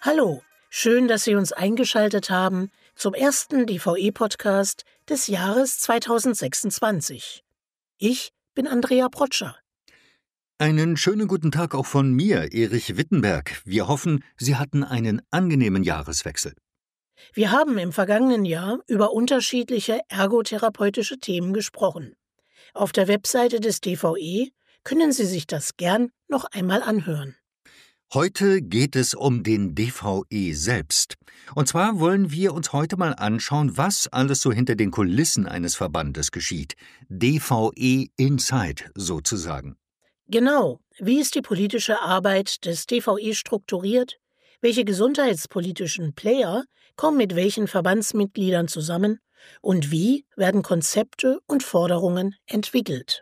Hallo, schön, dass Sie uns eingeschaltet haben zum ersten DVE-Podcast des Jahres 2026. Ich bin Andrea Protscher. Einen schönen guten Tag auch von mir, Erich Wittenberg. Wir hoffen, Sie hatten einen angenehmen Jahreswechsel. Wir haben im vergangenen Jahr über unterschiedliche ergotherapeutische Themen gesprochen. Auf der Webseite des DVE können Sie sich das gern noch einmal anhören. Heute geht es um den DVE selbst. Und zwar wollen wir uns heute mal anschauen, was alles so hinter den Kulissen eines Verbandes geschieht. DVE Inside sozusagen. Genau, wie ist die politische Arbeit des DVE strukturiert? Welche gesundheitspolitischen Player kommen mit welchen Verbandsmitgliedern zusammen? Und wie werden Konzepte und Forderungen entwickelt?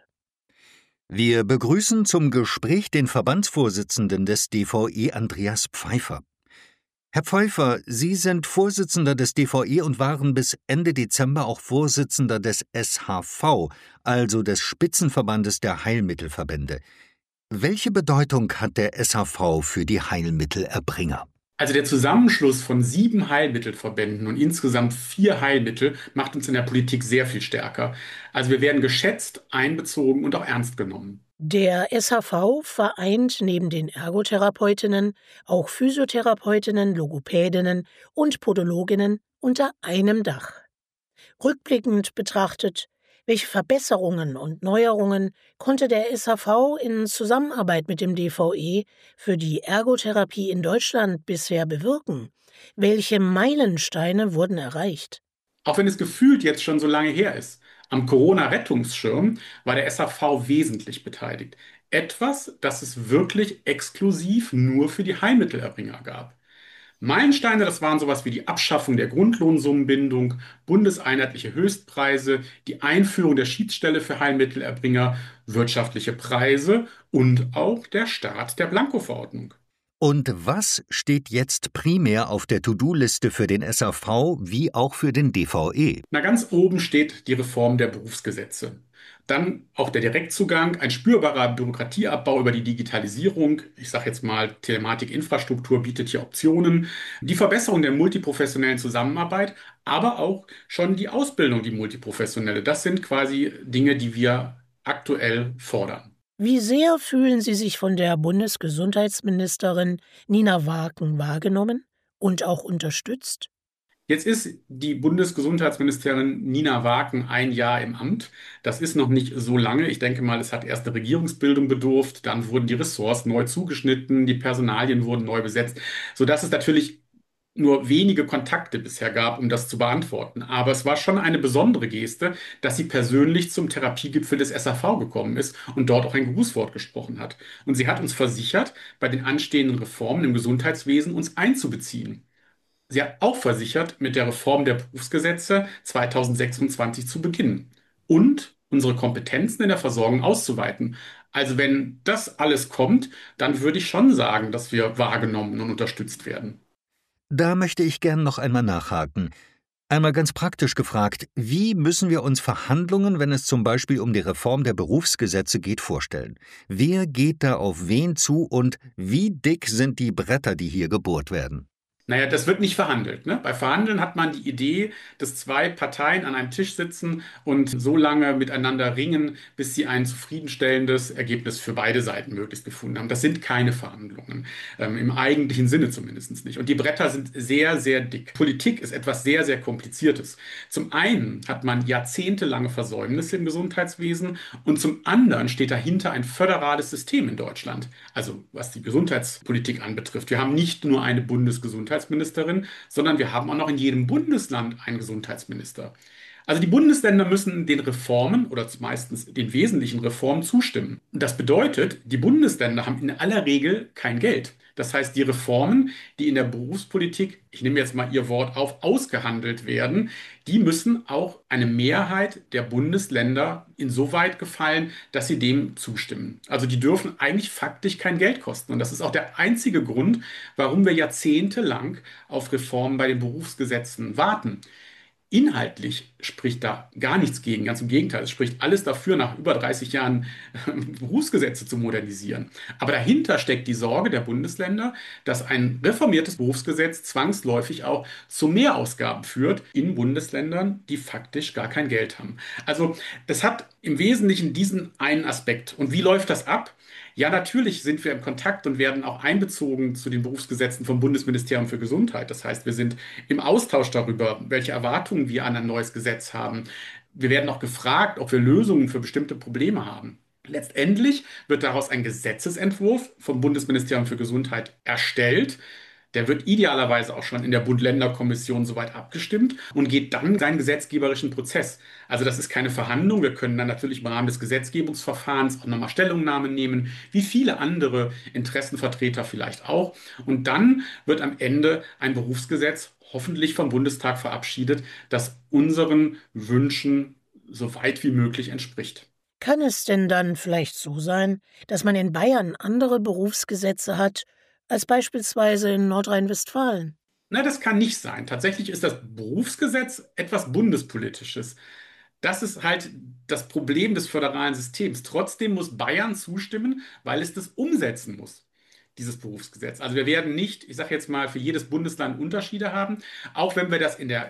Wir begrüßen zum Gespräch den Verbandsvorsitzenden des DVE, Andreas Pfeiffer. Herr Pfeiffer, Sie sind Vorsitzender des DVE und waren bis Ende Dezember auch Vorsitzender des SHV, also des Spitzenverbandes der Heilmittelverbände. Welche Bedeutung hat der SHV für die Heilmittelerbringer? Also der Zusammenschluss von 7 Heilmittelverbänden und insgesamt 4 Heilmittel macht uns in der Politik sehr viel stärker. Also wir werden geschätzt, einbezogen und auch ernst genommen. Der SHV vereint neben den Ergotherapeutinnen auch Physiotherapeutinnen, Logopädinnen und Podologinnen unter einem Dach. Rückblickend betrachtet, welche Verbesserungen und Neuerungen konnte der SHV in Zusammenarbeit mit dem DVE für die Ergotherapie in Deutschland bisher bewirken? Welche Meilensteine wurden erreicht? Auch wenn es gefühlt jetzt schon so lange her ist. Am Corona-Rettungsschirm war der SHV wesentlich beteiligt. Etwas, das es wirklich exklusiv nur für die Heilmittelerbringer gab. Meilensteine, das waren sowas wie die Abschaffung der Grundlohnsummenbindung, bundeseinheitliche Höchstpreise, die Einführung der Schiedsstelle für Heilmittelerbringer, wirtschaftliche Preise und auch der Start der Blanko-Verordnung. Und was steht jetzt primär auf der To-Do-Liste für den SHV wie auch für den DVE? Na, ganz oben steht die Reform der Berufsgesetze. Dann auch der Direktzugang, ein spürbarer Bürokratieabbau über die Digitalisierung. Ich sage jetzt mal, Telematikinfrastruktur bietet hier Optionen. Die Verbesserung der multiprofessionellen Zusammenarbeit, aber auch schon die Ausbildung, die multiprofessionelle. Das sind quasi Dinge, die wir aktuell fordern. Wie sehr fühlen Sie sich von der Bundesgesundheitsministerin Nina Waaken wahrgenommen und auch unterstützt? Jetzt ist die Bundesgesundheitsministerin Nina Waaken ein Jahr im Amt. Das ist noch nicht so lange. Ich denke mal, es hat erst eine Regierungsbildung bedurft. Dann wurden die Ressorts neu zugeschnitten, die Personalien wurden neu besetzt, sodass es natürlich nur wenige Kontakte bisher gab, um das zu beantworten. Aber es war schon eine besondere Geste, dass sie persönlich zum Therapiegipfel des SAV gekommen ist und dort auch ein Grußwort gesprochen hat. Und sie hat uns versichert, bei den anstehenden Reformen im Gesundheitswesen uns einzubeziehen. Sie hat auch versichert, mit der Reform der Berufsgesetze 2026 zu beginnen und unsere Kompetenzen in der Versorgung auszuweiten. Also wenn das alles kommt, dann würde ich schon sagen, dass wir wahrgenommen und unterstützt werden. Da möchte ich gern noch einmal nachhaken. Einmal ganz praktisch gefragt, wie müssen wir uns Verhandlungen, wenn es zum Beispiel um die Reform der Berufsgesetze geht, vorstellen? Wer geht da auf wen zu und wie dick sind die Bretter, die hier gebohrt werden? Naja, das wird nicht verhandelt, ne? Bei Verhandeln hat man die Idee, dass 2 Parteien an einem Tisch sitzen und so lange miteinander ringen, bis sie ein zufriedenstellendes Ergebnis für beide Seiten möglichst gefunden haben. Das sind keine Verhandlungen, im eigentlichen Sinne zumindest nicht. Und die Bretter sind sehr, sehr dick. Politik ist etwas sehr, sehr Kompliziertes. Zum einen hat man jahrzehntelange Versäumnisse im Gesundheitswesen und zum anderen steht dahinter ein föderales System in Deutschland. Also was die Gesundheitspolitik anbetrifft. Wir haben nicht nur eine Bundesgesundheitsministerin, sondern wir haben auch noch in jedem Bundesland einen Gesundheitsminister. Also die Bundesländer müssen den Reformen oder meistens den wesentlichen Reformen zustimmen. Und das bedeutet, die Bundesländer haben in aller Regel kein Geld. Das heißt, die Reformen, die in der Berufspolitik, ich nehme jetzt mal Ihr Wort auf, ausgehandelt werden, die müssen auch eine Mehrheit der Bundesländer insoweit gefallen, dass sie dem zustimmen. Also die dürfen eigentlich faktisch kein Geld kosten. Und das ist auch der einzige Grund, warum wir jahrzehntelang auf Reformen bei den Berufsgesetzen warten. Inhaltlich spricht da gar nichts gegen. Ganz im Gegenteil, es spricht alles dafür, nach über 30 Jahren Berufsgesetze zu modernisieren. Aber dahinter steckt die Sorge der Bundesländer, dass ein reformiertes Berufsgesetz zwangsläufig auch zu Mehrausgaben führt in Bundesländern, die faktisch gar kein Geld haben. Also das hat im Wesentlichen diesen einen Aspekt. Und wie läuft das ab? Ja, natürlich sind wir im Kontakt und werden auch einbezogen zu den Berufsgesetzen vom Bundesministerium für Gesundheit. Das heißt, wir sind im Austausch darüber, welche Erwartungen wir an ein neues Gesetz haben. Wir werden auch gefragt, ob wir Lösungen für bestimmte Probleme haben. Letztendlich wird daraus ein Gesetzesentwurf vom Bundesministerium für Gesundheit erstellt. Der wird idealerweise auch schon in der Bund-Länder-Kommission soweit abgestimmt und geht dann seinen gesetzgeberischen Prozess. Also das ist keine Verhandlung. Wir können dann natürlich im Rahmen des Gesetzgebungsverfahrens auch nochmal Stellungnahmen nehmen, wie viele andere Interessenvertreter vielleicht auch. Und dann wird am Ende ein Berufsgesetz hoffentlich vom Bundestag verabschiedet, das unseren Wünschen so weit wie möglich entspricht. Kann es denn dann vielleicht so sein, dass man in Bayern andere Berufsgesetze hat als beispielsweise in Nordrhein-Westfalen? Na, das kann nicht sein. Tatsächlich ist das Berufsgesetz etwas Bundespolitisches. Das ist halt das Problem des föderalen Systems. Trotzdem muss Bayern zustimmen, weil es das umsetzen muss, dieses Berufsgesetz. Also wir werden nicht, ich sage jetzt mal, für jedes Bundesland Unterschiede haben, auch wenn wir das in der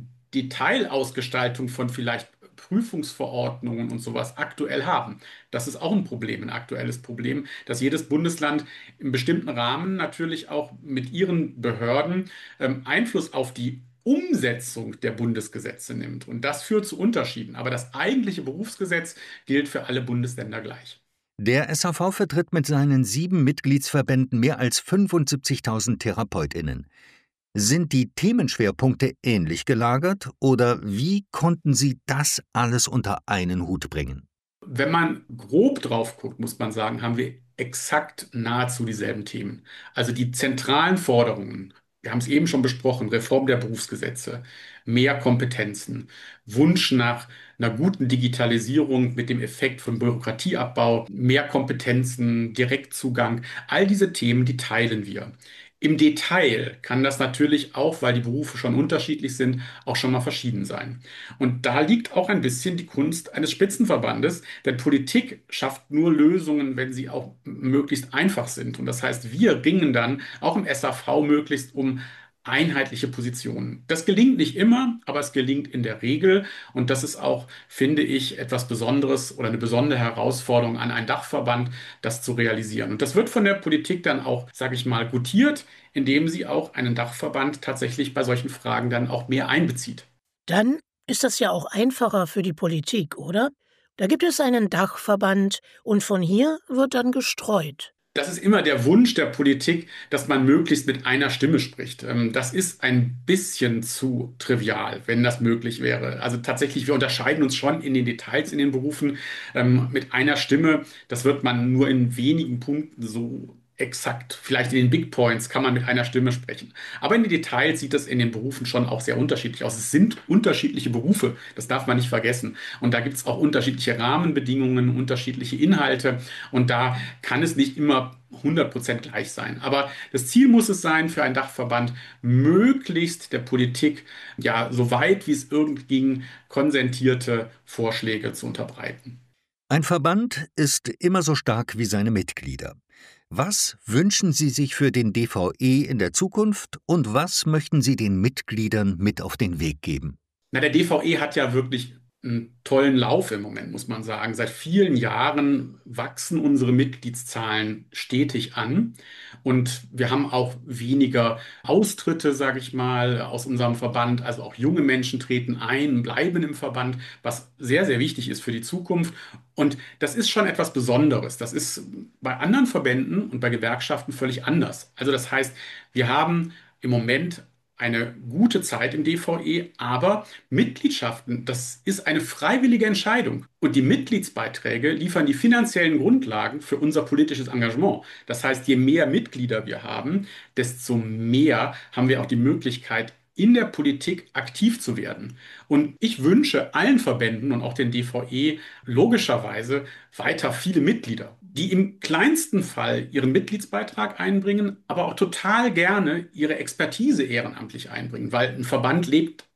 Detailausgestaltung von vielleicht Prüfungsverordnungen und sowas aktuell haben. Das ist auch ein Problem, ein aktuelles Problem, dass jedes Bundesland im bestimmten Rahmen natürlich auch mit ihren Behörden Einfluss auf die Umsetzung der Bundesgesetze nimmt. Und das führt zu Unterschieden. Aber das eigentliche Berufsgesetz gilt für alle Bundesländer gleich. Der SAV vertritt mit seinen 7 Mitgliedsverbänden mehr als 75.000 TherapeutInnen. Sind die Themenschwerpunkte ähnlich gelagert oder wie konnten Sie das alles unter einen Hut bringen? Wenn man grob drauf guckt, muss man sagen, haben wir exakt nahezu dieselben Themen. Also die zentralen Forderungen, wir haben es eben schon besprochen, Reform der Berufsgesetze, mehr Kompetenzen, Wunsch nach einer guten Digitalisierung mit dem Effekt von Bürokratieabbau, mehr Kompetenzen, Direktzugang, all diese Themen, die teilen wir. Im Detail kann das natürlich auch, weil die Berufe schon unterschiedlich sind, auch schon mal verschieden sein. Und da liegt auch ein bisschen die Kunst eines Spitzenverbandes, denn Politik schafft nur Lösungen, wenn sie auch möglichst einfach sind. Und das heißt, wir ringen dann auch im SAV möglichst um einheitliche Positionen. Das gelingt nicht immer, aber es gelingt in der Regel. Und das ist auch, finde ich, etwas Besonderes oder eine besondere Herausforderung an einen Dachverband, das zu realisieren. Und das wird von der Politik dann auch, sage ich mal, gutiert, indem sie auch einen Dachverband tatsächlich bei solchen Fragen dann auch mehr einbezieht. Dann ist das ja auch einfacher für die Politik, oder? Da gibt es einen Dachverband und von hier wird dann gestreut. Das ist immer der Wunsch der Politik, dass man möglichst mit einer Stimme spricht. Das ist ein bisschen zu trivial, wenn das möglich wäre. Also tatsächlich, wir unterscheiden uns schon in den Details in den Berufen mit einer Stimme. Das wird man nur in wenigen Punkten so exakt. Vielleicht in den Big Points kann man mit einer Stimme sprechen. Aber in den Details sieht das in den Berufen schon auch sehr unterschiedlich aus. Es sind unterschiedliche Berufe, das darf man nicht vergessen. Und da gibt es auch unterschiedliche Rahmenbedingungen, unterschiedliche Inhalte. Und da kann es nicht immer 100% gleich sein. Aber das Ziel muss es sein, für einen Dachverband möglichst der Politik, ja, so weit wie es irgend ging, konsentierte Vorschläge zu unterbreiten. Ein Verband ist immer so stark wie seine Mitglieder. Was wünschen Sie sich für den DVE in der Zukunft und was möchten Sie den Mitgliedern mit auf den Weg geben? Na, der DVE hat ja wirklich einen tollen Lauf im Moment, muss man sagen. Seit vielen Jahren wachsen unsere Mitgliedszahlen stetig an und wir haben auch weniger Austritte, sage ich mal, aus unserem Verband. Also auch junge Menschen treten ein, bleiben im Verband, was sehr, sehr wichtig ist für die Zukunft. Und das ist schon etwas Besonderes. Das ist bei anderen Verbänden und bei Gewerkschaften völlig anders. Also das heißt, wir haben im Moment eine gute Zeit im DVE, aber Mitgliedschaften, das ist eine freiwillige Entscheidung. Und die Mitgliedsbeiträge liefern die finanziellen Grundlagen für unser politisches Engagement. Das heißt, je mehr Mitglieder wir haben, desto mehr haben wir auch die Möglichkeit, in der Politik aktiv zu werden. Und ich wünsche allen Verbänden und auch den DVE logischerweise weiter viele Mitglieder, die im kleinsten Fall ihren Mitgliedsbeitrag einbringen, aber auch total gerne ihre Expertise ehrenamtlich einbringen, weil ein Verband lebt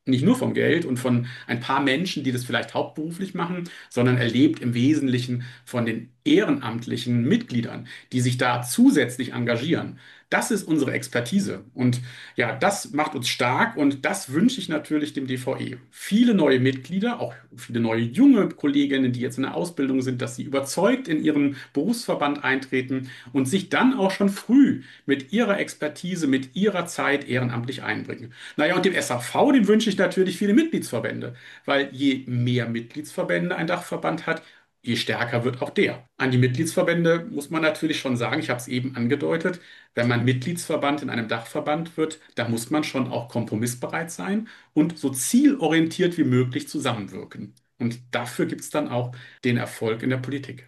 nicht nur vom Geld und von ein paar Menschen, die das vielleicht hauptberuflich machen, sondern er lebt im Wesentlichen von den ehrenamtlichen Mitgliedern, die sich da zusätzlich engagieren. Das ist unsere Expertise. Und ja, das macht uns stark und das wünsche ich natürlich dem DVE. Viele neue Mitglieder, auch viele neue junge Kolleginnen, die jetzt in der Ausbildung sind, dass sie überzeugt in ihren Berufsverband eintreten und sich dann auch schon früh mit ihrer Expertise, mit ihrer Zeit ehrenamtlich einbringen. Naja, und dem SAV, dem wünsche ich natürlich viele Mitgliedsverbände, weil je mehr Mitgliedsverbände ein Dachverband hat, je stärker wird auch der. An die Mitgliedsverbände muss man natürlich schon sagen, ich habe es eben angedeutet, wenn man Mitgliedsverband in einem Dachverband wird, da muss man schon auch kompromissbereit sein und so zielorientiert wie möglich zusammenwirken. Und dafür gibt es dann auch den Erfolg in der Politik.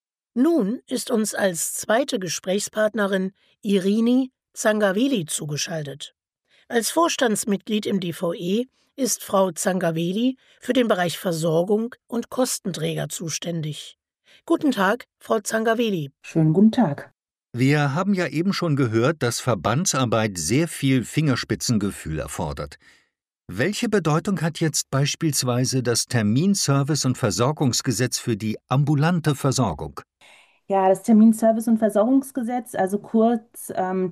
Nun ist uns als zweite Gesprächspartnerin Irini Zangaveli zugeschaltet. Als Vorstandsmitglied im DVE ist Frau Zangaveli für den Bereich Versorgung und Kostenträger zuständig. Guten Tag, Frau Zangaveli. Schönen guten Tag. Wir haben ja eben schon gehört, dass Verbandsarbeit sehr viel Fingerspitzengefühl erfordert. Welche Bedeutung hat jetzt beispielsweise das Terminservice- und Versorgungsgesetz für die ambulante Versorgung? Ja, das Terminservice- und Versorgungsgesetz, also kurz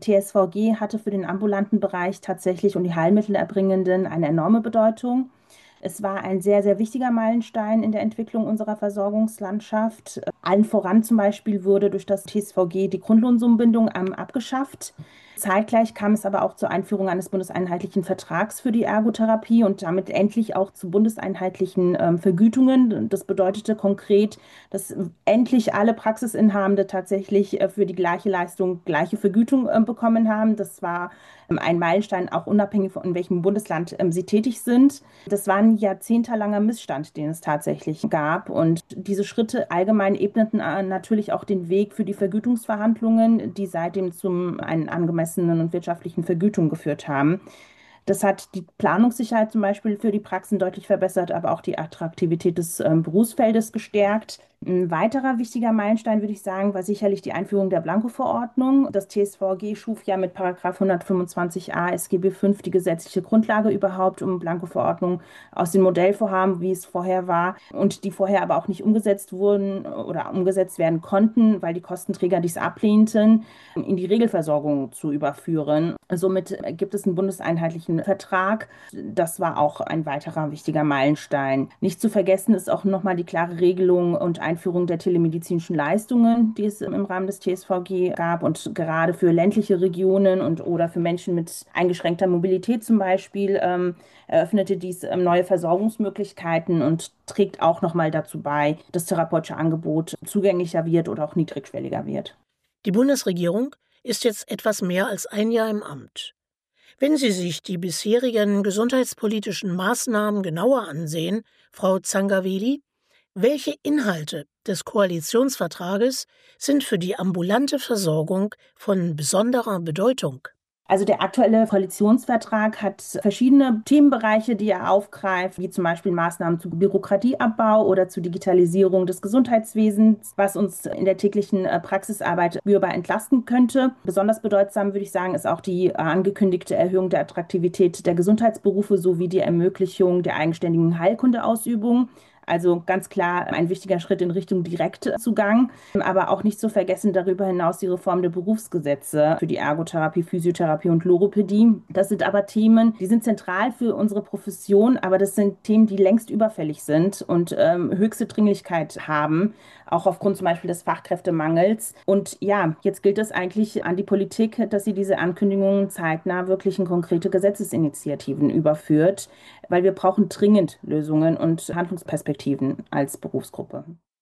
TSVG, hatte für den ambulanten Bereich tatsächlich und die Heilmittelerbringenden eine enorme Bedeutung. Es war ein sehr, sehr wichtiger Meilenstein in der Entwicklung unserer Versorgungslandschaft. Allen voran zum Beispiel wurde durch das TSVG die Grundlohnsummenbindung abgeschafft. Zeitgleich kam es aber auch zur Einführung eines bundeseinheitlichen Vertrags für die Ergotherapie und damit endlich auch zu bundeseinheitlichen Vergütungen. Das bedeutete konkret, dass endlich alle Praxisinhabende tatsächlich für die gleiche Leistung gleiche Vergütung bekommen haben. Das war ein Meilenstein, auch unabhängig von in welchem Bundesland sie tätig sind. Das war ein jahrzehntelanger Missstand, den es tatsächlich gab. Und diese Schritte allgemein ebneten natürlich auch den Weg für die Vergütungsverhandlungen, die seitdem zum einen angemessenen und wirtschaftlichen Vergütung geführt haben. Das hat die Planungssicherheit zum Beispiel für die Praxen deutlich verbessert, aber auch die Attraktivität des Berufsfeldes gestärkt. Ein weiterer wichtiger Meilenstein, würde ich sagen, war sicherlich die Einführung der Blanko-Verordnung. Das TSVG schuf ja mit Paragraph 125a SGB V die gesetzliche Grundlage überhaupt, um Blanko-Verordnung aus den Modellvorhaben, wie es vorher war, und die vorher aber auch nicht umgesetzt wurden oder umgesetzt werden konnten, weil die Kostenträger dies ablehnten, in die Regelversorgung zu überführen. Somit gibt es einen bundeseinheitlichen Vertrag. Das war auch ein weiterer wichtiger Meilenstein. Nicht zu vergessen ist auch nochmal die klare Regelung und Einführung der telemedizinischen Leistungen, die es im Rahmen des TSVG gab. Und gerade für ländliche Regionen oder für Menschen mit eingeschränkter Mobilität zum Beispiel eröffnete dies neue Versorgungsmöglichkeiten und trägt auch nochmal dazu bei, dass das therapeutische Angebot zugänglicher wird oder auch niedrigschwelliger wird. Die Bundesregierung ist jetzt etwas mehr als ein Jahr im Amt. Wenn Sie sich die bisherigen gesundheitspolitischen Maßnahmen genauer ansehen, Frau Zangaveli, welche Inhalte des Koalitionsvertrages sind für die ambulante Versorgung von besonderer Bedeutung? Also der aktuelle Koalitionsvertrag hat verschiedene Themenbereiche, die er aufgreift, wie zum Beispiel Maßnahmen zu Bürokratieabbau oder zur Digitalisierung des Gesundheitswesens, was uns in der täglichen Praxisarbeit spürbar entlasten könnte. Besonders bedeutsam, würde ich sagen, ist auch die angekündigte Erhöhung der Attraktivität der Gesundheitsberufe sowie die Ermöglichung der eigenständigen Heilkundeausübung. Also ganz klar ein wichtiger Schritt in Richtung Direktzugang, aber auch nicht zu vergessen darüber hinaus die Reform der Berufsgesetze für die Ergotherapie, Physiotherapie und Logopädie. Das sind aber Themen, die sind zentral für unsere Profession, aber das sind Themen, die längst überfällig sind und höchste Dringlichkeit haben, auch aufgrund zum Beispiel des Fachkräftemangels. Und ja, jetzt gilt es eigentlich an die Politik, dass sie diese Ankündigungen zeitnah wirklich in konkrete Gesetzesinitiativen überführt, weil wir brauchen dringend Lösungen und Handlungsperspektiven als Berufsgruppe.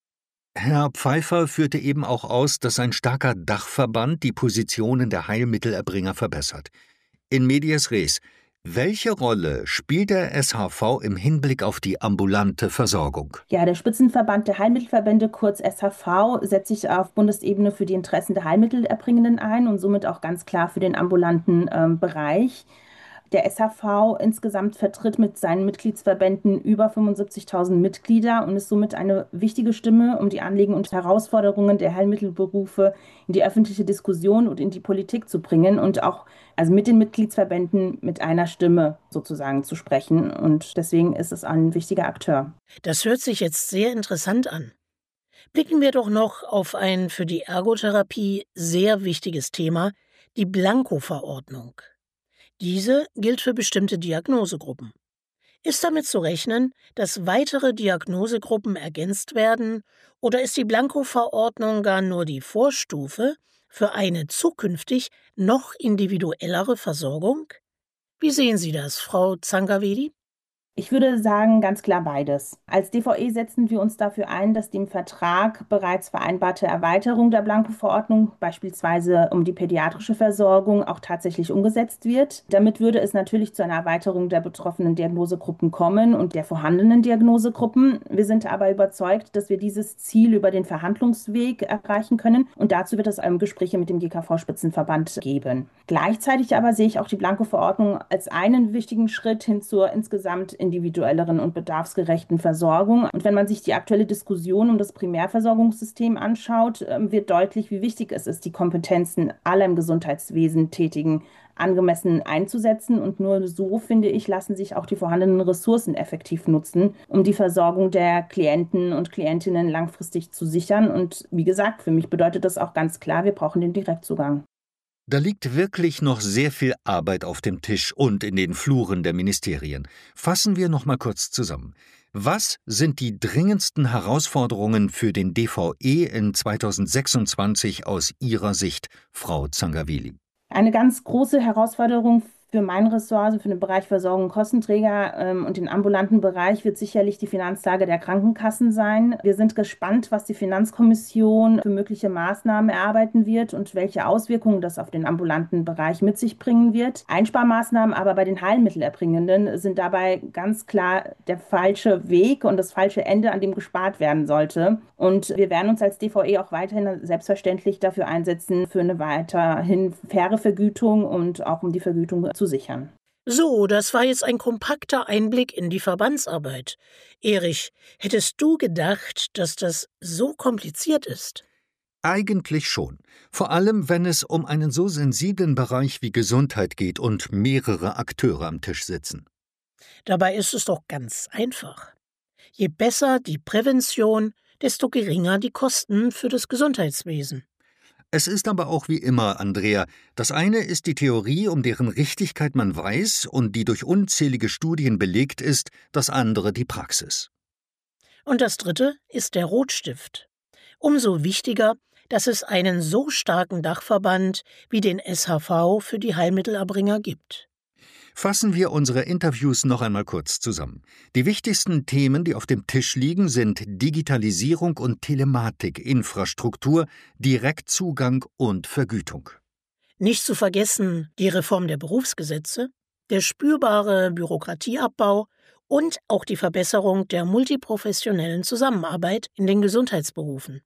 Herr Pfeiffer führte eben auch aus, dass ein starker Dachverband die Positionen der Heilmittelerbringer verbessert. In medias res, welche Rolle spielt der SHV im Hinblick auf die ambulante Versorgung? Ja, der Spitzenverband der Heilmittelverbände, kurz SHV, setzt sich auf Bundesebene für die Interessen der Heilmittelerbringenden ein und somit auch ganz klar für den ambulanten Bereich. Der SHV insgesamt vertritt mit seinen Mitgliedsverbänden über 75.000 Mitglieder und ist somit eine wichtige Stimme, um die Anliegen und Herausforderungen der Heilmittelberufe in die öffentliche Diskussion und in die Politik zu bringen und auch also mit den Mitgliedsverbänden mit einer Stimme sozusagen zu sprechen. Und deswegen ist es ein wichtiger Akteur. Das hört sich jetzt sehr interessant an. Blicken wir doch noch auf ein für die Ergotherapie sehr wichtiges Thema, die Blanko-Verordnung. Diese gilt für bestimmte Diagnosegruppen. Ist damit zu rechnen, dass weitere Diagnosegruppen ergänzt werden, oder ist die Blanko-Verordnung gar nur die Vorstufe für eine zukünftig noch individuellere Versorgung? Wie sehen Sie das, Frau Zangaveli? Ich würde sagen, ganz klar beides. Als DVE setzen wir uns dafür ein, dass die im Vertrag bereits vereinbarte Erweiterung der Blanko-Verordnung, beispielsweise um die pädiatrische Versorgung, auch tatsächlich umgesetzt wird. Damit würde es natürlich zu einer Erweiterung der betroffenen Diagnosegruppen kommen und der vorhandenen Diagnosegruppen. Wir sind aber überzeugt, dass wir dieses Ziel über den Verhandlungsweg erreichen können und dazu wird es Gespräche mit dem GKV-Spitzenverband geben. Gleichzeitig aber sehe ich auch die Blanko-Verordnung als einen wichtigen Schritt hin zur insgesamt individuelleren und bedarfsgerechten Versorgung. Und wenn man sich die aktuelle Diskussion um das Primärversorgungssystem anschaut, wird deutlich, wie wichtig es ist, die Kompetenzen aller im Gesundheitswesen Tätigen angemessen einzusetzen. Und nur so, finde ich, lassen sich auch die vorhandenen Ressourcen effektiv nutzen, um die Versorgung der Klienten und Klientinnen langfristig zu sichern. Und wie gesagt, für mich bedeutet das auch ganz klar, wir brauchen den Direktzugang. Da liegt wirklich noch sehr viel Arbeit auf dem Tisch und in den Fluren der Ministerien. Fassen wir noch mal kurz zusammen. Was sind die dringendsten Herausforderungen für den DVE in 2026 aus Ihrer Sicht, Frau Zangaveli? Eine ganz große Herausforderung für mein Ressort, also für den Bereich Versorgung und Kostenträger und den ambulanten Bereich, wird sicherlich die Finanzlage der Krankenkassen sein. Wir sind gespannt, was die Finanzkommission für mögliche Maßnahmen erarbeiten wird und welche Auswirkungen das auf den ambulanten Bereich mit sich bringen wird. Einsparmaßnahmen aber bei den Heilmittelerbringenden sind dabei ganz klar der falsche Weg und das falsche Ende, an dem gespart werden sollte. Und wir werden uns als DVE auch weiterhin selbstverständlich dafür einsetzen, für eine weiterhin faire Vergütung und auch um die Vergütung zu sichern. So, das war jetzt ein kompakter Einblick in die Verbandsarbeit. Erich, hättest du gedacht, dass das so kompliziert ist? Eigentlich schon. Vor allem, wenn es um einen so sensiblen Bereich wie Gesundheit geht und mehrere Akteure am Tisch sitzen. Dabei ist es doch ganz einfach. Je besser die Prävention, desto geringer die Kosten für das Gesundheitswesen. Es ist aber auch wie immer, Andrea, das eine ist die Theorie, um deren Richtigkeit man weiß und die durch unzählige Studien belegt ist, das andere die Praxis. Und das dritte ist der Rotstift. Umso wichtiger, dass es einen so starken Dachverband wie den SHV für die Heilmittelerbringer gibt. Fassen wir unsere Interviews noch einmal kurz zusammen. Die wichtigsten Themen, die auf dem Tisch liegen, sind Digitalisierung und Telematik, Infrastruktur, Direktzugang und Vergütung. Nicht zu vergessen die Reform der Berufsgesetze, der spürbare Bürokratieabbau und auch die Verbesserung der multiprofessionellen Zusammenarbeit in den Gesundheitsberufen.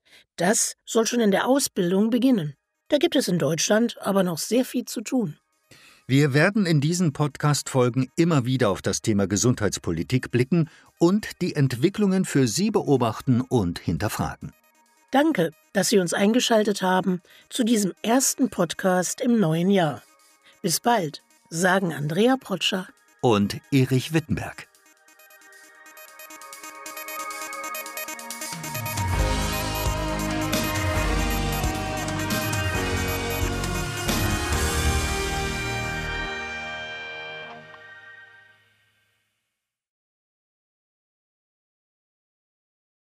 Das soll schon in der Ausbildung beginnen. Da gibt es in Deutschland aber noch sehr viel zu tun. Wir werden in diesen Podcast-Folgen immer wieder auf das Thema Gesundheitspolitik blicken und die Entwicklungen für Sie beobachten und hinterfragen. Danke, dass Sie uns eingeschaltet haben zu diesem ersten Podcast im neuen Jahr. Bis bald, sagen Andrea Protscher und Erich Wittenberg.